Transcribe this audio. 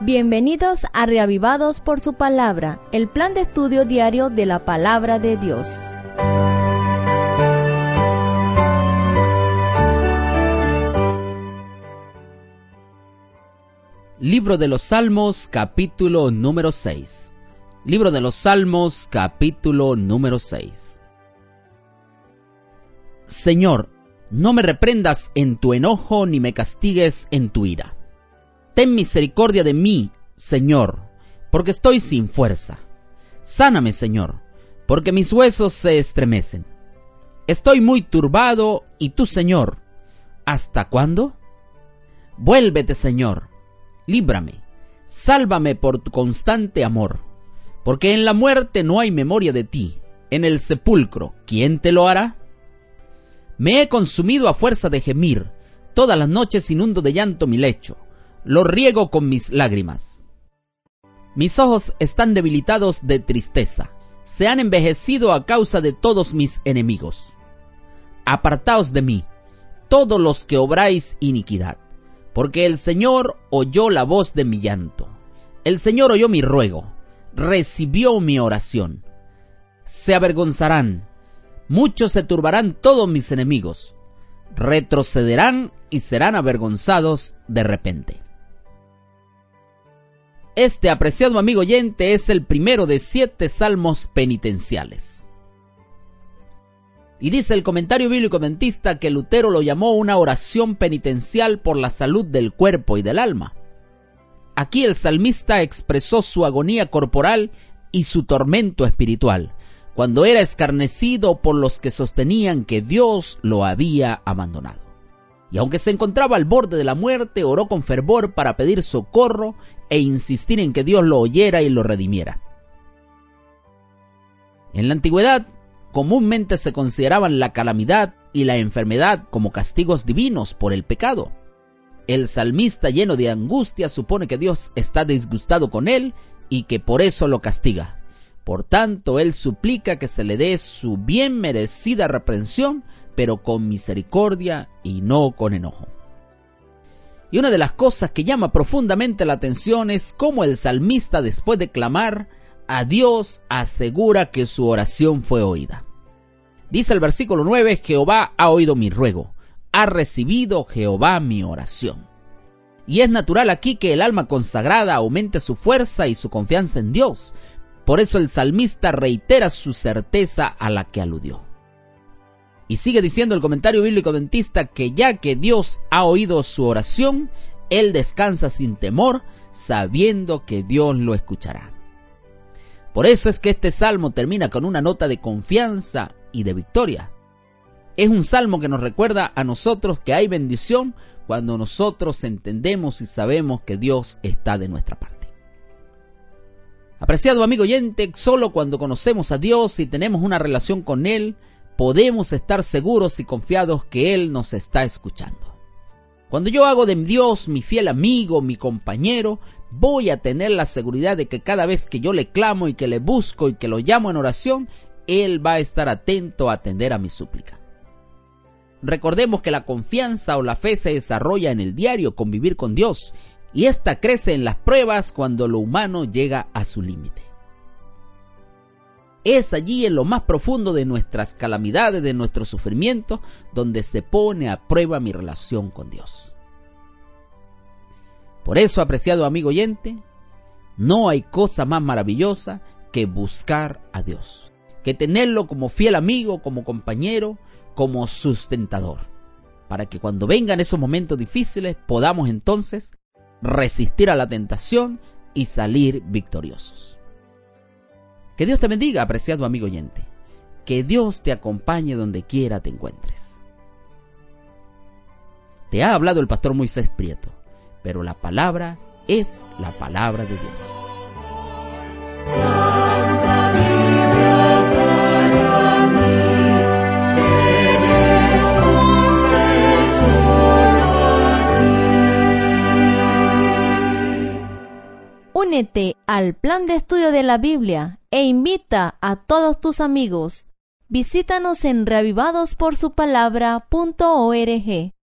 Bienvenidos a Reavivados por su Palabra, el plan de estudio diario de la Palabra de Dios. Libro de los Salmos, capítulo número 6. Libro de los Salmos, capítulo número 6. Señor, no me reprendas en tu enojo, ni me castigues en tu ira. Ten misericordia de mí, Señor, porque estoy sin fuerza. Sáname, Señor, porque mis huesos se estremecen. Estoy muy turbado, y tú, Señor, ¿hasta cuándo? Vuélvete, Señor, líbrame, sálvame por tu constante amor, porque en la muerte no hay memoria de ti, en el sepulcro, ¿quién te lo hará? Me he consumido a fuerza de gemir, todas las noches inundo de llanto mi lecho, lo riego con mis lágrimas. Mis ojos están debilitados de tristeza, se han envejecido a causa de todos mis enemigos. Apartaos de mí, todos los que obráis iniquidad, porque el Señor oyó la voz de mi llanto. El Señor oyó mi ruego, recibió mi oración. Se avergonzarán, muchos se turbarán todos mis enemigos, retrocederán y serán avergonzados de repente. Este, apreciado amigo oyente, es el primero de 7 salmos penitenciales. Y dice el comentario bíblico adventista que Lutero lo llamó una oración penitencial por la salud del cuerpo y del alma. Aquí el salmista expresó su agonía corporal y su tormento espiritual, cuando era escarnecido por los que sostenían que Dios lo había abandonado. Y aunque se encontraba al borde de la muerte, oró con fervor para pedir socorro e insistir en que Dios lo oyera y lo redimiera. En la antigüedad, comúnmente se consideraban la calamidad y la enfermedad como castigos divinos por el pecado. El salmista, lleno de angustia, supone que Dios está disgustado con él y que por eso lo castiga. Por tanto, él suplica que se le dé su bien merecida reprensión, pero con misericordia y no con enojo. Y una de las cosas que llama profundamente la atención es cómo el salmista, después de clamar a Dios, asegura que su oración fue oída. Dice el versículo 9, Jehová ha oído mi ruego, ha recibido Jehová mi oración. Y es natural aquí que el alma consagrada aumente su fuerza y su confianza en Dios. Por eso el salmista reitera su certeza a la que aludió. Y sigue diciendo el comentario bíblico adventista que ya que Dios ha oído su oración, él descansa sin temor, sabiendo que Dios lo escuchará. Por eso es que este salmo termina con una nota de confianza y de victoria. Es un salmo que nos recuerda a nosotros que hay bendición cuando nosotros entendemos y sabemos que Dios está de nuestra parte. Apreciado amigo oyente, solo cuando conocemos a Dios y tenemos una relación con Él, podemos estar seguros y confiados que Él nos está escuchando. Cuando yo hago de Dios mi fiel amigo, mi compañero, voy a tener la seguridad de que cada vez que yo le clamo y que le busco y que lo llamo en oración, Él va a estar atento a atender a mi súplica. Recordemos que la confianza o la fe se desarrolla en el diario convivir con Dios, y esta crece en las pruebas cuando lo humano llega a su límite. Es allí en lo más profundo de nuestras calamidades, de nuestro sufrimiento, donde se pone a prueba mi relación con Dios. Por eso, apreciado amigo oyente, no hay cosa más maravillosa que buscar a Dios, que tenerlo como fiel amigo, como compañero, como sustentador, para que cuando vengan esos momentos difíciles podamos entonces resistir a la tentación y salir victoriosos. Que Dios te bendiga, apreciado amigo oyente. Que Dios te acompañe donde quiera te encuentres. Te ha hablado el pastor Moisés Prieto, pero la palabra es la palabra de Dios. Santa Biblia para mí, eres un tesoro aquí. Únete al plan de estudio de la Biblia e invita a todos tus amigos. Visítanos en reavivadosporsupalabra.org.